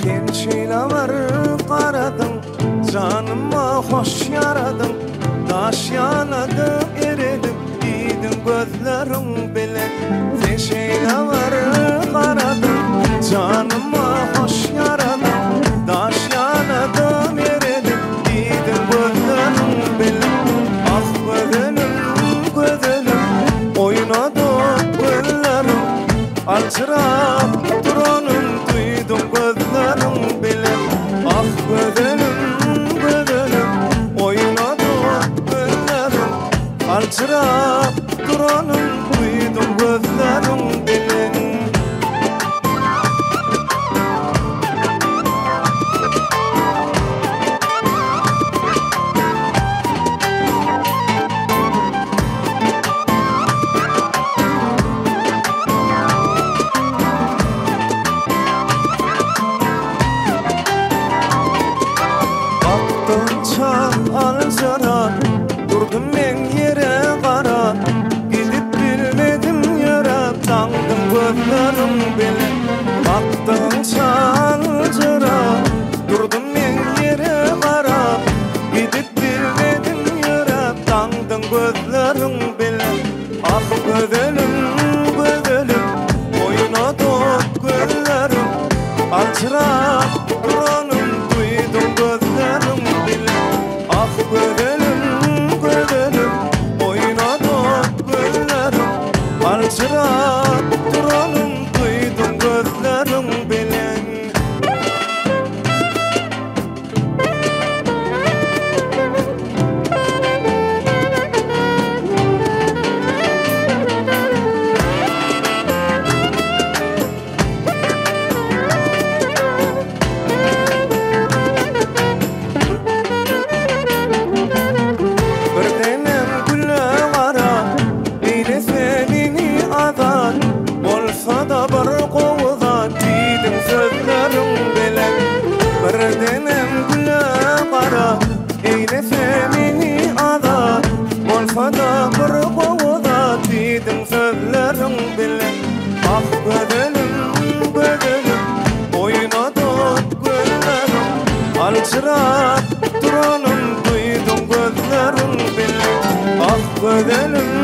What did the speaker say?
Gençile var qaradın, canıma hoş yaradın. Taş yanadı eridip giydin gözlerin bile. Gençile var qaradın, canıma hoş yaradın. Taş yanadı eridip giydin gözlerin bile. Ah gözlerim, oynadı gözlerim. Alçırap duranın duydum gözlerim bile. Ah gözlerim, oynadı gözlerim. Alçırap duranın duydum gözlerim bile. Alzara durdum men yere qara, gidip bilmedim yere, tandım gözlerim bile. Baktın çalcıra durdum men yere qara, gidip bilmedim yere, tandım gözlerim bile. Ah gözlerim, oynadı gözlerim. Alçırap duranım duydum gözlerim bile. Ah gözlerim, oynadı gözlerim. Alçırap duranım duydum gözlerim bile. Eyle femini ada, olfada bir qovuda dedim sözlerin bile. Ah gözlerim, oynadı gözlerim. Alçırap duranın duydum gözlerin bile. Ah gözlerim,